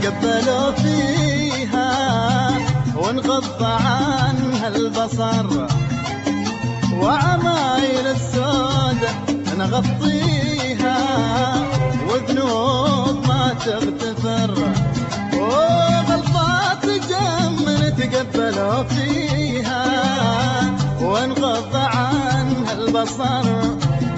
تقبلوا فيها وانغض عنها البصر، وعمايل السودة نغطيها وذنوب ما تغتفر، وغلطات جم نتقبلوا فيها وانغض عنها البصر،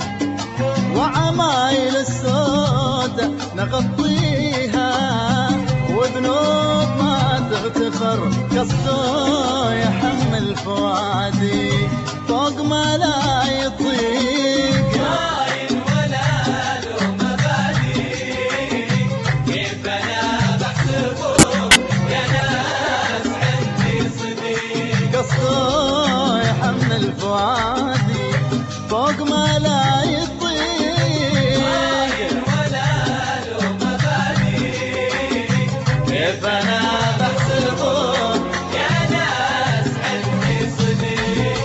وعمايل السودة نغطيها وذنوب ما تغتفر. قصده يحمل فؤادي فوق ما لا يطيق، خاين ولا له مبادئ، كيف انا بحسبهم يا ناس عندي صديق. قصده يحمل فؤادي فوق ما لا يطيق، خاين ولا له مبادئ، كيف انا بحسبهم يا ناس عندي صديق.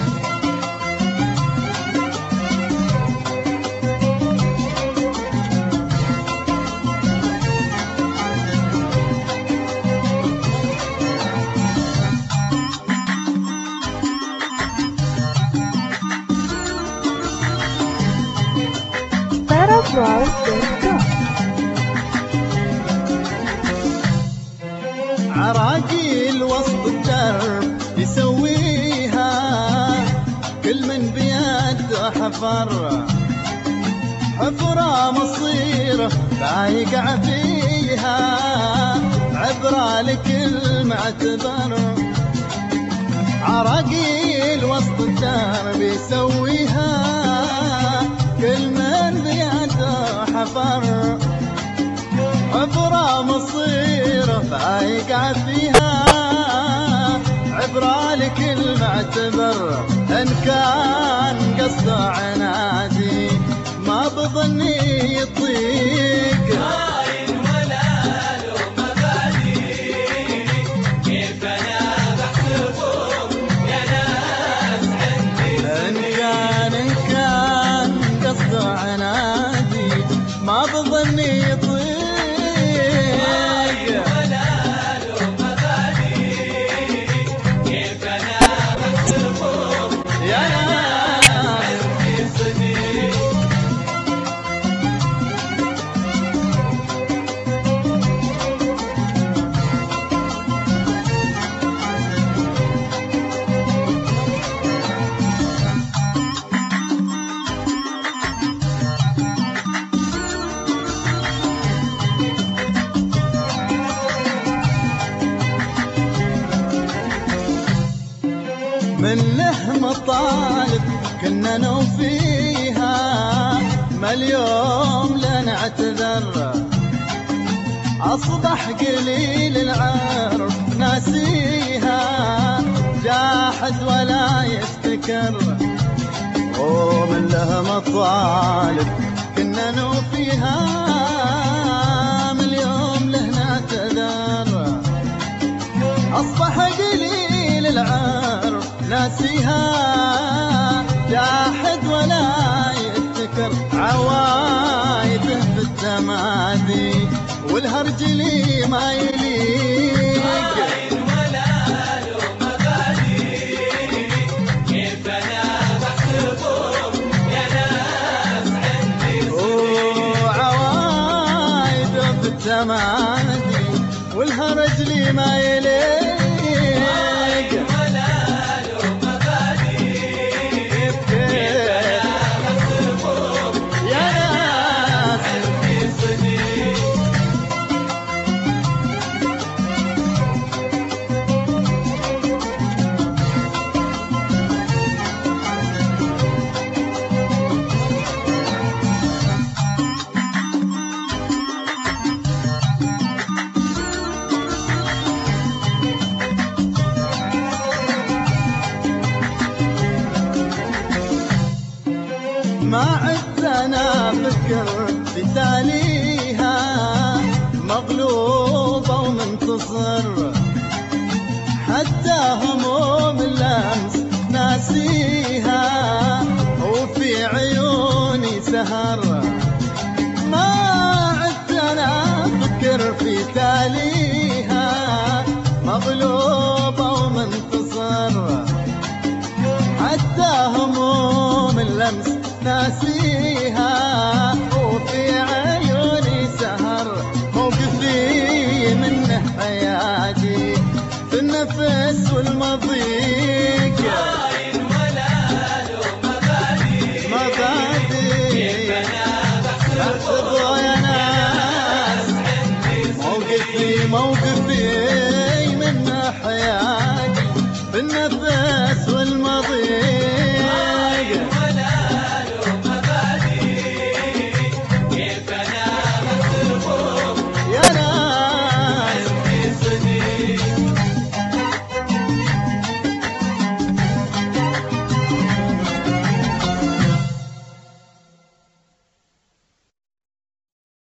عراقيل وسط الدرب يسويها كل من بيده حفر، حفرة مصيره بايقع فيها عبرة لكل معتبر. عراقيل وسط الدرب يسويها كل من بيده حفر، حفرة مصيره بايقع فيها عبرة لكل معتبر. إن كان قصده عنادي ما بظني يطيق، خاين ولا له مبادئ، كيف انا بحسبهم يا ناس عندي صديق. إن كان قصده عنادي ما بظني يطيق، ولا له مبادئ، كيف انا بحسبهم يا ناس عندي صديق. من له مطالب كنا نوفيها ما اليوم لنا اعتذر، أصبح قليل العرف ناسيها جاحد ولا يفتكر. ومن له مطالب كنا نوفيها ما اليوم له نعتذر، أصبح قليل العرف ناسيها جاحد ولا يفتكر. عوايده في التمادي والهرج لي ما يليق، خاين ولا له مبادئ، كيف انا بحسبهم يا ناس عندي صديق. وعوايده في التمادي والهرج لي ما يليق. ولا له مبادئ، كيف انا بحسبهم يا ناس عندي صديق. والشمس ناسيها، وفي عيوني سهر موقفي منه حياتي، في النفس والمضيق عين ولا له مبادئ، مبادئ احسبوا يا ناس، موقفي منه حياتي، في النفس